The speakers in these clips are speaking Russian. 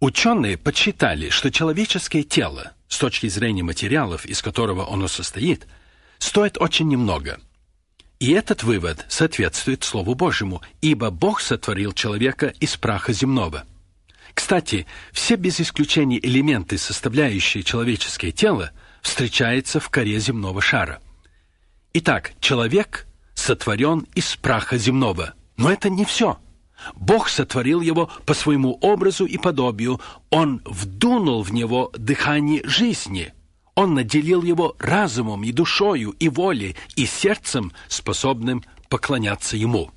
Ученые подсчитали, что человеческое тело, с точки зрения материалов, из которого оно состоит, стоит очень немного. И этот вывод соответствует Слову Божьему, ибо Бог сотворил человека из праха земного. Кстати, все без исключения элементы, составляющие человеческое тело, встречаются в коре земного шара. Итак, человек сотворен из праха земного. Но это не все. Бог сотворил его по своему образу и подобию. Он вдунул в него дыхание жизни. Он наделил его разумом и душою, и волей, и сердцем, способным поклоняться ему.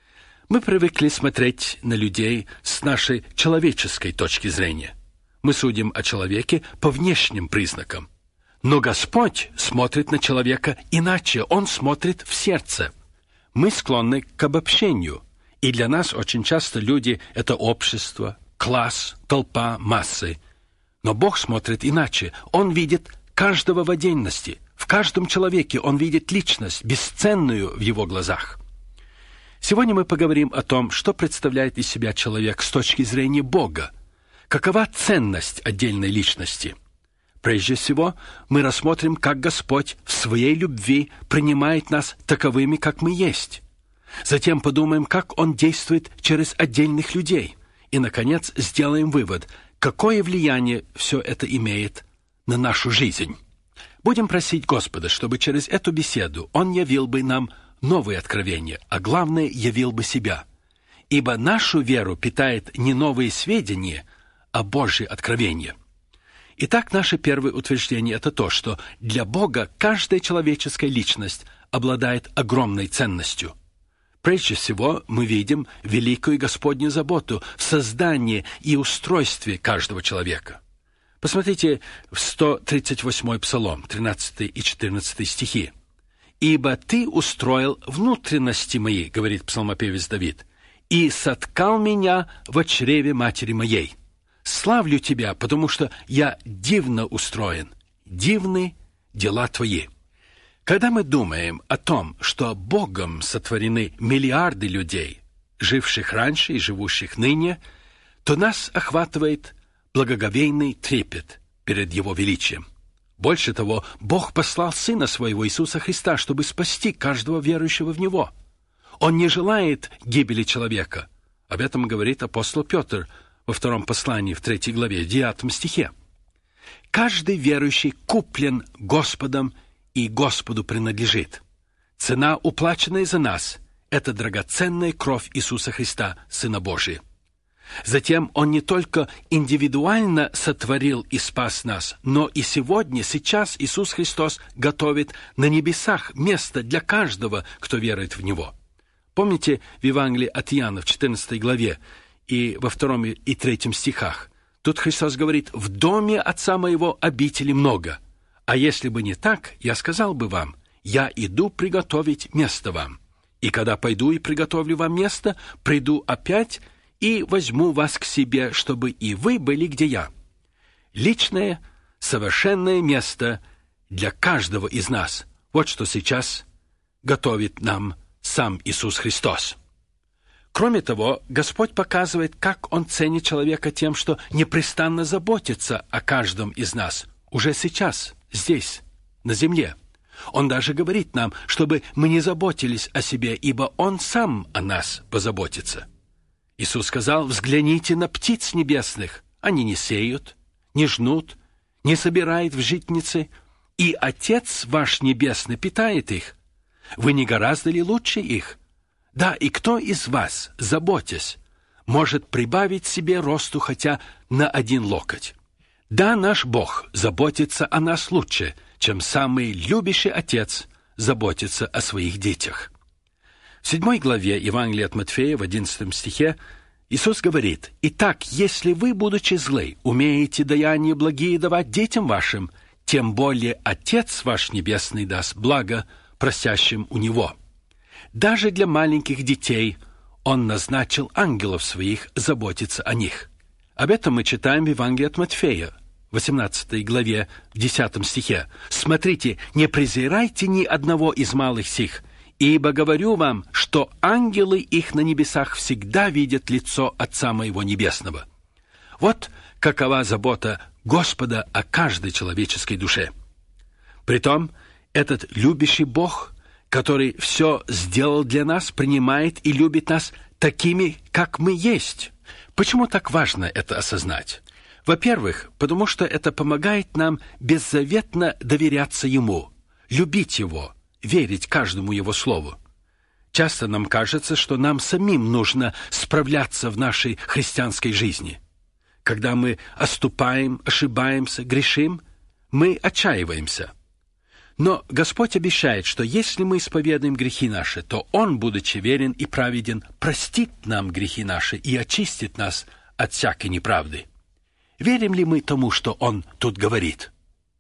Мы привыкли смотреть на людей с нашей человеческой точки зрения. Мы судим о человеке по внешним признакам. Но Господь смотрит на человека иначе. Он смотрит в сердце. Мы склонны к обобщению. И для нас очень часто люди — это общество, класс, толпа, массы. Но Бог смотрит иначе. Он видит каждого в отдельности. В каждом человеке Он видит личность, бесценную в Его глазах. Сегодня мы поговорим о том, что представляет из себя человек с точки зрения Бога. Какова ценность отдельной личности? Прежде всего, мы рассмотрим, как Господь в Своей любви принимает нас таковыми, как мы есть. Затем подумаем, как Он действует через отдельных людей. И, наконец, сделаем вывод, какое влияние все это имеет на нашу жизнь. Будем просить Господа, чтобы через эту беседу Он явил бы нам новые откровения, а главное, явил бы себя. Ибо нашу веру питает не новые сведения, а Божье откровение. Итак, наше первое утверждение – это то, что для Бога каждая человеческая личность обладает огромной ценностью. Прежде всего, мы видим великую Господню заботу в создании и устройстве каждого человека. Посмотрите в 138-й Псалом, 13 и 14 стихи. «Ибо Ты устроил внутренности мои, — говорит псалмопевец Давид, — и соткал меня во чреве матери моей. Славлю Тебя, потому что я дивно устроен, дивны дела Твои». Когда мы думаем о том, что Богом сотворены миллиарды людей, живших раньше и живущих ныне, то нас охватывает благоговейный трепет перед Его величием. Больше того, Бог послал Сына Своего Иисуса Христа, чтобы спасти каждого верующего в Него. Он не желает гибели человека. Об этом говорит апостол Петр во втором послании, в 3 главе, 9 стихе. Каждый верующий куплен Господом и Господу принадлежит. Цена, уплаченная за нас, — это драгоценная кровь Иисуса Христа, Сына Божия. Затем Он не только индивидуально сотворил и спас нас, но и сегодня, сейчас Иисус Христос готовит на небесах место для каждого, кто верует в Него. Помните в Евангелии от Иоанна в 14 главе и во 2 и 3 стихах? Тут Христос говорит: «В доме Отца Моего обители много. А если бы не так, я сказал бы вам: я иду приготовить место вам. И когда пойду и приготовлю вам место, приду опять и возьму вас к себе, чтобы и вы были, где я». Личное, совершенное место для каждого из нас. Вот что сейчас готовит нам сам Иисус Христос. Кроме того, Господь показывает, как Он ценит человека тем, что непрестанно заботится о каждом из нас уже сейчас, здесь, на земле. Он даже говорит нам, чтобы мы не заботились о себе, ибо Он сам о нас позаботится. Иисус сказал: «Взгляните на птиц небесных. Они не сеют, не жнут, не собирают в житницы, и Отец ваш Небесный питает их. Вы не гораздо ли лучше их? Да, и кто из вас, заботясь, может прибавить себе росту хотя на 1 локоть? Да, наш Бог заботится о нас лучше, чем самый любящий отец заботится о своих детях». В 7 главе Евангелия от Матфея, в 11 стихе, Иисус говорит: «Итак, если вы, будучи злы, умеете даяния благие давать детям вашим, тем более Отец ваш Небесный даст благо просящим у Него». Даже для маленьких детей Он назначил ангелов своих заботиться о них. Об этом мы читаем в Евангелии от Матфея, 18 главе, в 10 стихе. «Смотрите, не презирайте ни одного из малых сих, ибо говорю вам, что ангелы их на небесах всегда видят лицо Отца Моего Небесного». Вот какова забота Господа о каждой человеческой душе. Притом, этот любящий Бог, который все сделал для нас, принимает и любит нас такими, как мы есть. Почему так важно это осознать? Во-первых, потому что это помогает нам беззаветно доверяться Ему, любить Его, верить каждому Его слову. Часто нам кажется, что нам самим нужно справляться в нашей христианской жизни. Когда мы оступаем, ошибаемся, грешим, мы отчаиваемся. Но Господь обещает, что если мы исповедуем грехи наши, то Он, будучи верен и праведен, простит нам грехи наши и очистит нас от всякой неправды. Верим ли мы тому, что Он тут говорит?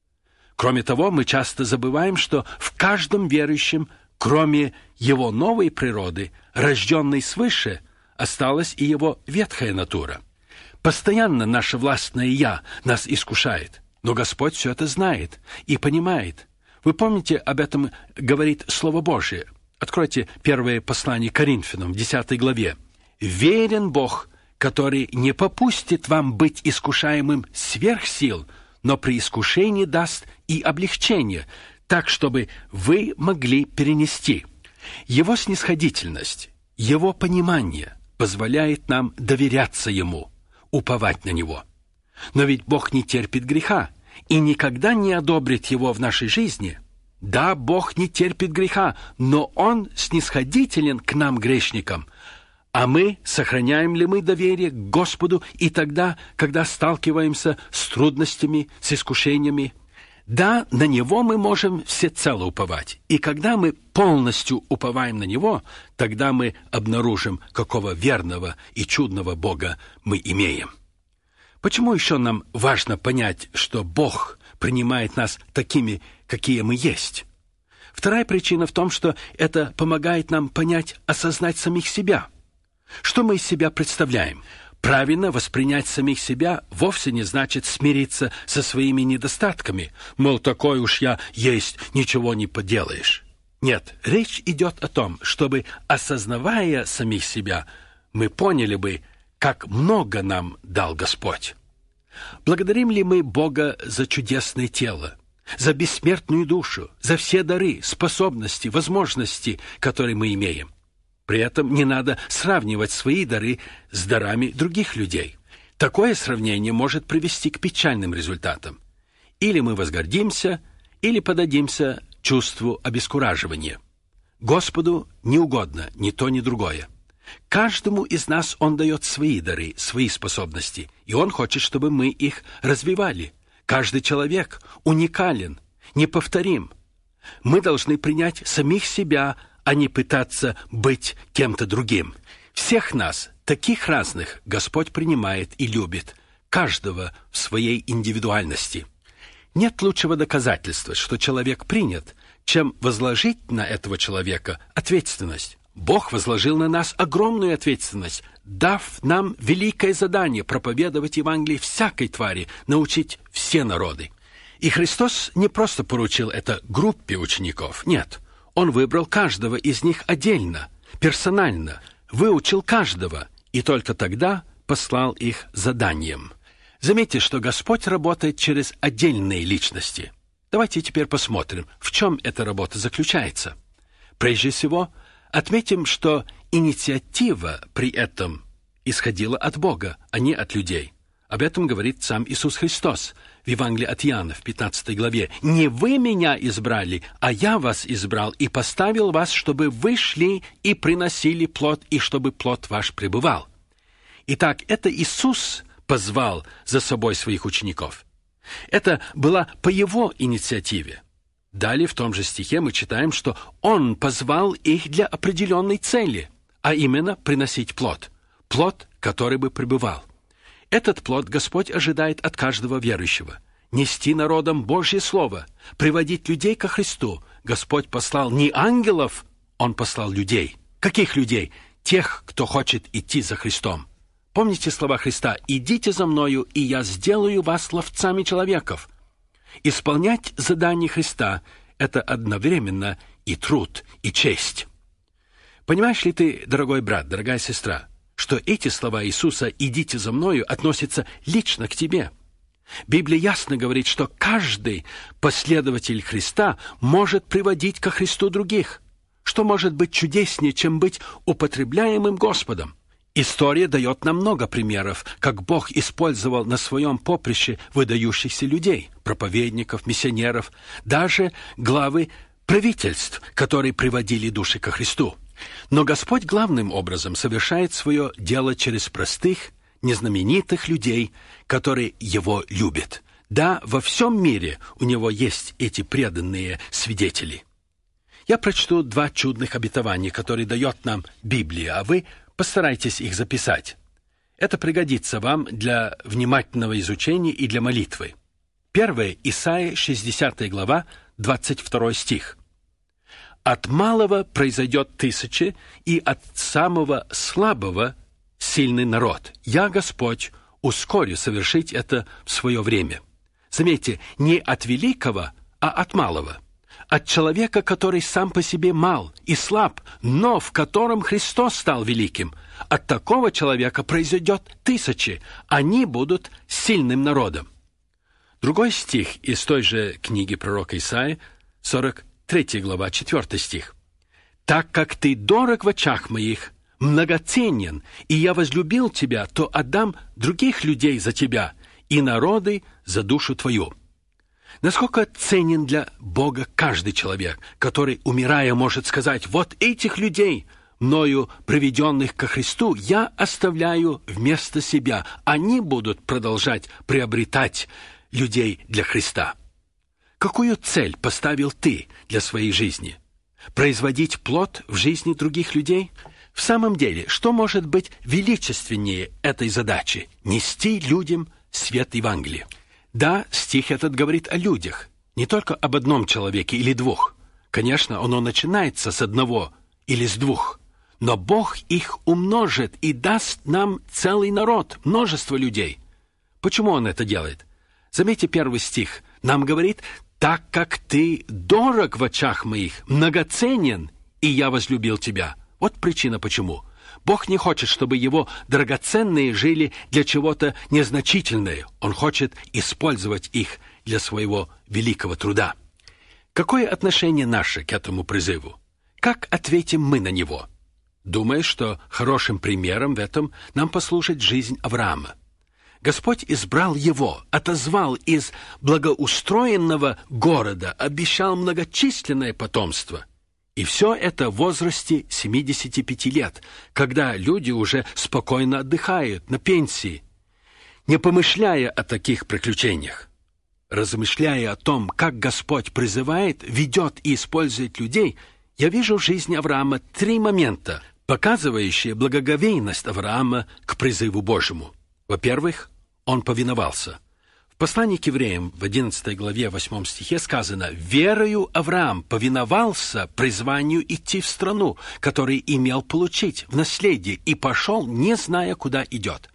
Кроме того, мы часто забываем, что в каждом верующем, кроме его новой природы, рожденной свыше, осталась и его ветхая натура. Постоянно наше властное «я» нас искушает, но Господь все это знает и понимает. Вы помните, об этом говорит Слово Божие. Откройте первое послание Коринфянам, 10 главе. «Верен Бог, который не попустит вам быть искушаемым сверх сил, но при искушении даст и облегчение, так, чтобы вы могли перенести». Его снисходительность, Его понимание позволяет нам доверяться Ему, уповать на Него. Но ведь Бог не терпит греха и никогда не одобрит его в нашей жизни. Да, Бог не терпит греха, но Он снисходителен к нам, грешникам. А мы, сохраняем ли мы доверие к Господу и тогда, когда сталкиваемся с трудностями, с искушениями? Да, на Него мы можем всецело уповать. И когда мы полностью уповаем на Него, тогда мы обнаружим, какого верного и чудного Бога мы имеем. Почему еще нам важно понять, что Бог принимает нас такими, какие мы есть? Вторая причина в том, что это помогает нам понять, осознать самих себя. Что мы из себя представляем? Правильно воспринять самих себя вовсе не значит смириться со своими недостатками. Мол, такой уж я есть, ничего не поделаешь. Нет, речь идет о том, чтобы, осознавая самих себя, мы поняли бы, как много нам дал Господь. Благодарим ли мы Бога за чудесное тело, за бессмертную душу, за все дары, способности, возможности, которые мы имеем? При этом не надо сравнивать свои дары с дарами других людей. Такое сравнение может привести к печальным результатам. Или мы возгордимся, или поддадимся чувству обескураживания. Господу не угодно ни то, ни другое. Каждому из нас Он дает свои дары, свои способности, и Он хочет, чтобы мы их развивали. Каждый человек уникален, неповторим. Мы должны принять самих себя, а не пытаться быть кем-то другим. Всех нас, таких разных, Господь принимает и любит, каждого в своей индивидуальности. Нет лучшего доказательства, что человек принят, чем возложить на этого человека ответственность. Бог возложил на нас огромную ответственность, дав нам великое задание проповедовать Евангелие всякой твари, научить все народы. И Христос не просто поручил это группе учеников, нет. Он выбрал каждого из них отдельно, персонально, выучил каждого, и только тогда послал их заданием. Заметьте, что Господь работает через отдельные личности. Давайте теперь посмотрим, в чем эта работа заключается. Прежде всего, отметим, что инициатива при этом исходила от Бога, а не от людей. Об этом говорит сам Иисус Христос в Евангелии от Иоанна в 15 главе. «Не вы меня избрали, а я вас избрал и поставил вас, чтобы вы шли и приносили плод, и чтобы плод ваш пребывал». Итак, это Иисус позвал за собой своих учеников. Это было по Его инициативе. Далее в том же стихе мы читаем, что Он позвал их для определенной цели, а именно приносить плод, плод, который бы пребывал. Этот плод Господь ожидает от каждого верующего. Нести народам Божье Слово, приводить людей ко Христу. Господь послал не ангелов, Он послал людей. Каких людей? Тех, кто хочет идти за Христом. Помните слова Христа: «Идите за Мною, и я сделаю вас ловцами человеков». Исполнять задание Христа – это одновременно и труд, и честь. Понимаешь ли ты, дорогой брат, дорогая сестра, что эти слова Иисуса «идите за мною» относятся лично к тебе. Библия ясно говорит, что каждый последователь Христа может приводить ко Христу других. Что может быть чудеснее, чем быть употребляемым Господом? История дает нам много примеров, как Бог использовал на своем поприще выдающихся людей, проповедников, миссионеров, даже главы правительств, которые приводили души ко Христу. Но Господь главным образом совершает свое дело через простых, незнаменитых людей, которые Его любят. Да, во всем мире у Него есть эти преданные свидетели. Я прочту 2 чудных обетования, которые дает нам Библия, а вы постарайтесь их записать. Это пригодится вам для внимательного изучения и для молитвы. Первое, Исайя, 60 глава, 22 стих. «От малого произойдет 1000, и от самого слабого сильный народ. Я, Господь, ускорю совершить это в свое время». Заметьте, не от великого, а от малого. От человека, который сам по себе мал и слаб, но в котором Христос стал великим. От такого человека произойдет 1000, они будут сильным народом. Другой стих из той же книги пророка Исаии, 43 глава, 4 стих. «Так как ты дорог в очах моих, многоценен, и я возлюбил тебя, то отдам других людей за тебя, и народы за душу твою». Насколько ценен для Бога каждый человек, который, умирая, может сказать: «Вот этих людей, мною приведенных ко Христу, я оставляю вместо себя. Они будут продолжать приобретать людей для Христа». Какую цель поставил ты для своей жизни? Производить плод в жизни других людей? В самом деле, что может быть величественнее этой задачи? Нести людям свет Евангелия. Да, стих этот говорит о людях, не только об одном человеке или 2. Конечно, оно начинается с 1 или с 2. Но Бог их умножит и даст нам целый народ, множество людей. Почему Он это делает? Заметьте 1 стих. Нам говорит: «Так как ты дорог в очах моих, многоценен, и я возлюбил тебя». Вот причина почему. Бог не хочет, чтобы Его драгоценные жили для чего-то незначительного. Он хочет использовать их для своего великого труда. Какое отношение наше к этому призыву? Как ответим мы на него? Думаю, что хорошим примером в этом нам послужит жизнь Авраама. Господь избрал его, отозвал из благоустроенного города, обещал многочисленное потомство. И все это в возрасте 75 лет, когда люди уже спокойно отдыхают на пенсии, не помышляя о таких приключениях. Размышляя о том, как Господь призывает, ведет и использует людей, я вижу в жизни Авраама 3 момента, показывающие благоговейность Авраама к призыву Божьему. Во-первых, он повиновался. В послании к евреям в 11 главе 8 стихе сказано: «Верою Авраам повиновался призванию идти в страну, которую имел получить в наследие, и пошел, не зная, куда идет».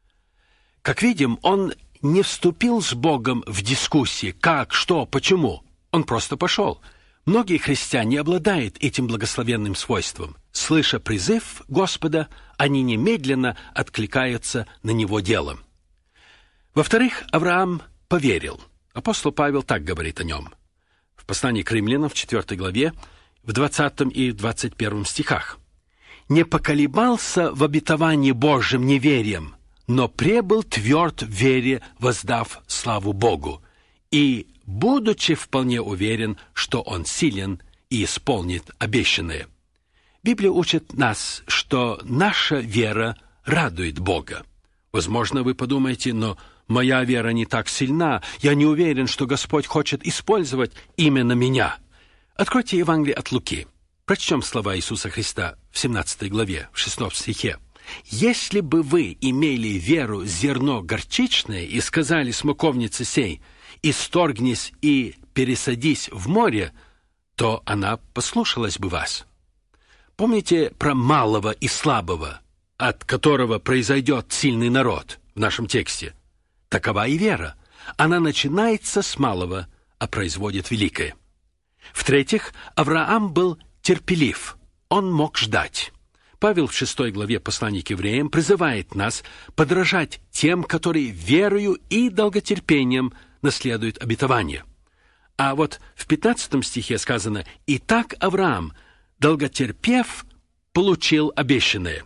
Как видим, он не вступил с Богом в дискуссии, как, что, почему. Он просто пошел. Многие христиане обладают этим благословенным свойством. Слыша призыв Господа, они немедленно откликаются на него делом. Во-вторых, Авраам поверил. Апостол Павел так говорит о нем. В послании к римлянам в 4 главе, в 20 и 21 стихах. «Не поколебался в обетовании Божьем неверием, но пребыл тверд в вере, воздав славу Богу, и, будучи вполне уверен, что Он силен и исполнит обещанное». Библия учит нас, что наша вера радует Бога. Возможно, вы подумаете: но моя вера не так сильна, я не уверен, что Господь хочет использовать именно меня. Откройте Евангелие от Луки. Прочтем слова Иисуса Христа в 17 главе, в 6 стихе. «Если бы вы имели веру зерно горчичное и сказали смоковнице сей: исторгнись и пересадись в море, то она послушалась бы вас». Помните про малого и слабого, от которого произойдет сильный народ в нашем тексте? Такова и вера. Она начинается с малого, а производит великое. В-третьих, Авраам был терпелив. Он мог ждать. Павел в 6 главе послания к евреям призывает нас подражать тем, которые верою и долготерпением наследуют обетование. А вот в 15 стихе сказано: «Итак Авраам, долготерпев, получил обещанное».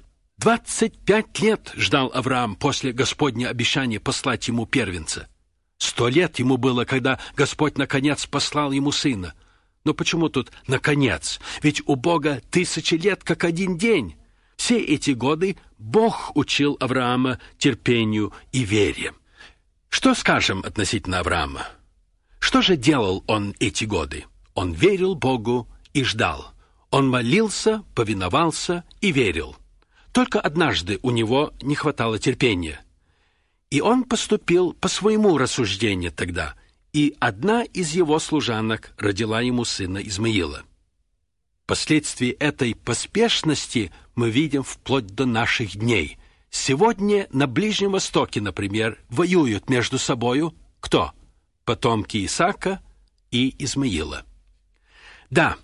25 лет ждал Авраам после Господня обещания послать ему первенца. 100 лет ему было, когда Господь наконец послал ему сына. Но почему тут «наконец»? Ведь у Бога 1000 лет, как один день. Все эти годы Бог учил Авраама терпению и вере. Что скажем относительно Авраама? Что же делал он эти годы? Он верил Богу и ждал. Он молился, повиновался и верил. Только однажды у него не хватало терпения. И он поступил по своему рассуждению тогда, и одна из его служанок родила ему сына Измаила. Последствия этой поспешности мы видим вплоть до наших дней. Сегодня на Ближнем Востоке, например, воюют между собою кто? Потомки Исаака и Измаила. Да,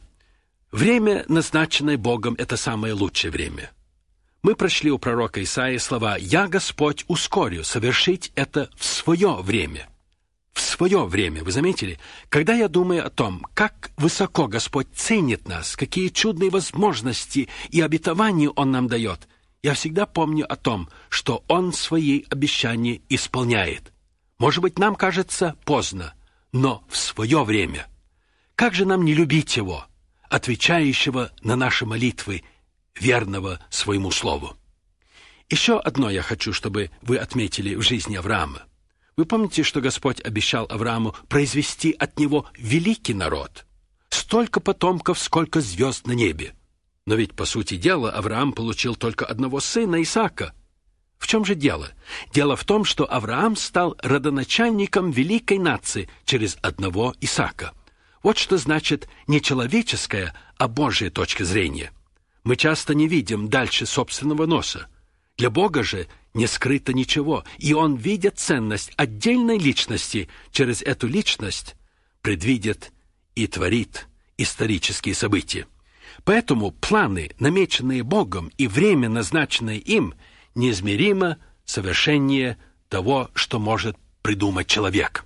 время, назначенное Богом, это самое лучшее время. Мы прочли у пророка Исаии слова: «Я, Господь, ускорю совершить это в свое время». В свое время, вы заметили? Когда я думаю о том, как высоко Господь ценит нас, какие чудные возможности и обетования Он нам дает, я всегда помню о том, что Он свои обещания исполняет. Может быть, нам кажется поздно, но в свое время. Как же нам не любить Его, отвечающего на наши молитвы, верного своему слову? Еще одно я хочу, чтобы вы отметили в жизни Авраама. Вы помните, что Господь обещал Аврааму произвести от него великий народ? Столько потомков, сколько звезд на небе. Но ведь, по сути дела, Авраам получил только одного сына, Исаака. В чем же дело? Дело в том, что Авраам стал родоначальником великой нации через одного Исаака. Вот что значит не человеческая, а Божья точка зрения. Мы часто не видим дальше собственного носа. Для Бога же не скрыто ничего, и Он, видя ценность отдельной личности, через эту личность предвидит и творит исторические события. Поэтому планы, намеченные Богом, и время, назначенное им, неизмеримо совершеннее того, что может придумать человек.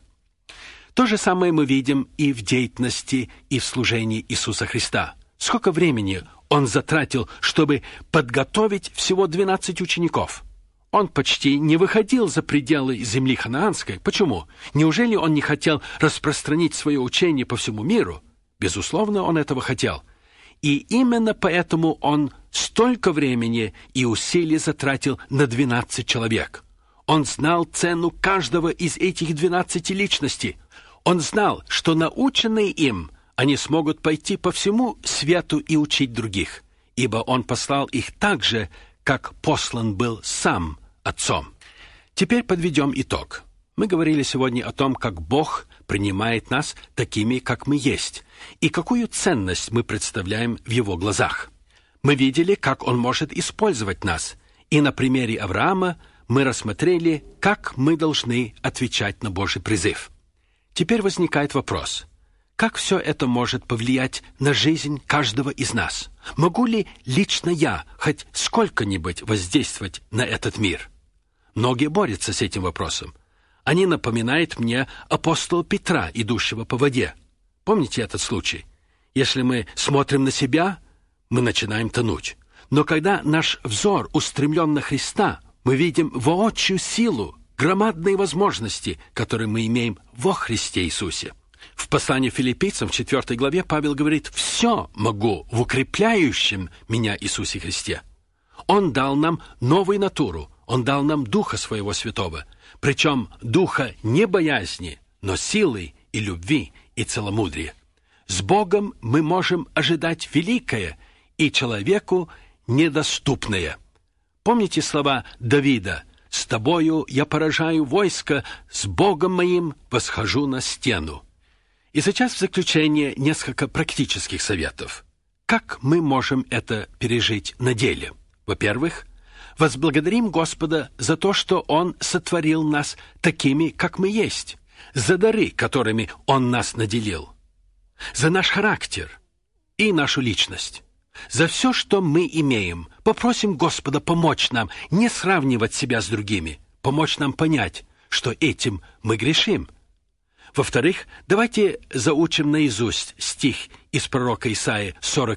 То же самое мы видим и в деятельности, и в служении Иисуса Христа. Сколько времени Он затратил, чтобы подготовить всего 12 учеников? Он почти не выходил за пределы земли ханаанской. Почему? Неужели Он не хотел распространить свое учение по всему миру? Безусловно, Он этого хотел. И именно поэтому Он столько времени и усилий затратил на 12 человек. Он знал цену каждого из этих 12 личностей. Он знал, что наученные им, они смогут пойти по всему свету и учить других, ибо Он послал их так же, как послан был сам Отцом. Теперь подведем итог. Мы говорили сегодня о том, как Бог принимает нас такими, как мы есть, и какую ценность мы представляем в Его глазах. Мы видели, как Он может использовать нас, и на примере Авраама мы рассмотрели, как мы должны отвечать на Божий призыв. Теперь возникает вопрос: как все это может повлиять на жизнь каждого из нас? Могу ли лично я хоть сколько-нибудь воздействовать на этот мир? Многие борются с этим вопросом. Они напоминают мне апостола Петра, идущего по воде. Помните этот случай? Если мы смотрим на себя, мы начинаем тонуть. Но когда наш взор устремлен на Христа, мы видим воочию силу, громадные возможности, которые мы имеем во Христе Иисусе. В послании Филиппийцам в 4 главе Павел говорит: «Все могу в укрепляющем меня Иисусе Христе». Он дал нам новую натуру, Он дал нам Духа Своего Святого, причем Духа не боязни, но силы и любви и целомудрия. С Богом мы можем ожидать великое и человеку недоступное. Помните слова Давида: «С тобою я поражаю войско, с Богом моим восхожу на стену». И сейчас в заключение несколько практических советов. Как мы можем это пережить на деле? Во-первых, возблагодарим Господа за то, что Он сотворил нас такими, как мы есть, за дары, которыми Он нас наделил, за наш характер и нашу личность. За все, что мы имеем, попросим Господа помочь нам не сравнивать себя с другими, помочь нам понять, что этим мы грешим. Во-вторых, давайте заучим наизусть стих из пророка Исаии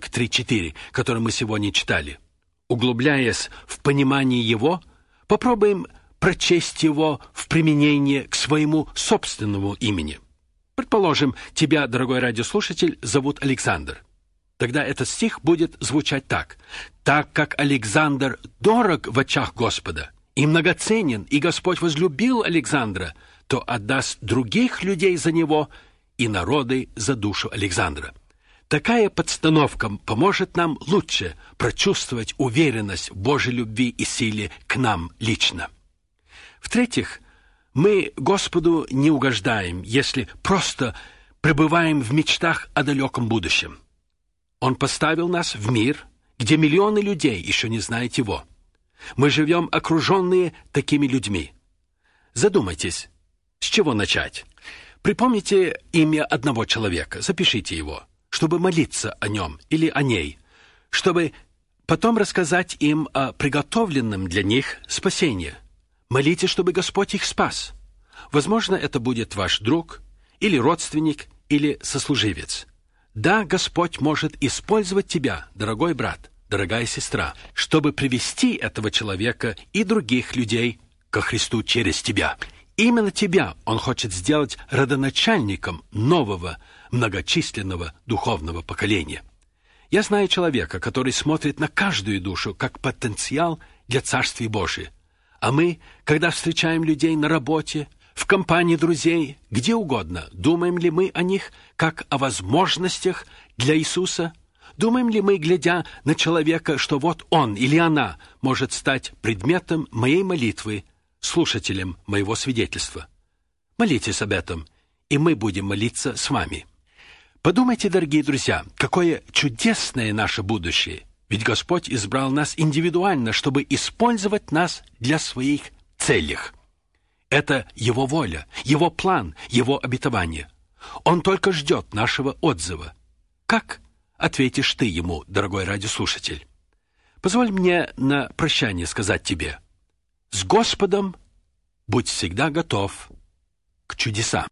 43:4, который мы сегодня читали. Углубляясь в понимание его, попробуем прочесть его в применении к своему собственному имени. Предположим, тебя, дорогой радиослушатель, зовут Александр. Тогда этот стих будет звучать так. «Так как Александр дорог в очах Господа и многоценен, и Господь возлюбил Александра, то отдаст других людей за него и народы за душу Александра». Такая подстановка поможет нам лучше прочувствовать уверенность в Божьей любви и силе к нам лично. В-третьих, мы Господу не угождаем, если просто пребываем в мечтах о далеком будущем. Он поставил нас в мир, где миллионы людей еще не знают Его. Мы живем окруженные такими людьми. Задумайтесь, с чего начать? Припомните имя одного человека, запишите его, чтобы молиться о нем или о ней, чтобы потом рассказать им о приготовленном для них спасении. Молитесь, чтобы Господь их спас. Возможно, это будет ваш друг, или родственник, или сослуживец. Да, Господь может использовать тебя, дорогой брат, дорогая сестра, чтобы привести этого человека и других людей ко Христу через тебя. Именно тебя Он хочет сделать родоначальником нового, многочисленного духовного поколения. Я знаю человека, который смотрит на каждую душу как потенциал для Царствия Божия. А мы, когда встречаем людей на работе, в компании друзей, где угодно, думаем ли мы о них как о возможностях для Иисуса? Думаем ли мы, глядя на человека, что вот он или она может стать предметом моей молитвы, слушателем моего свидетельства? Молитесь об этом, и мы будем молиться с вами. Подумайте, дорогие друзья, какое чудесное наше будущее, ведь Господь избрал нас индивидуально, чтобы использовать нас для своих целей. Это Его воля, Его план, Его обетование. Он только ждет нашего отзыва. Как ответишь ты Ему, дорогой радиослушатель? Позволь мне на прощание сказать тебе: с Господом будь всегда готов к чудесам.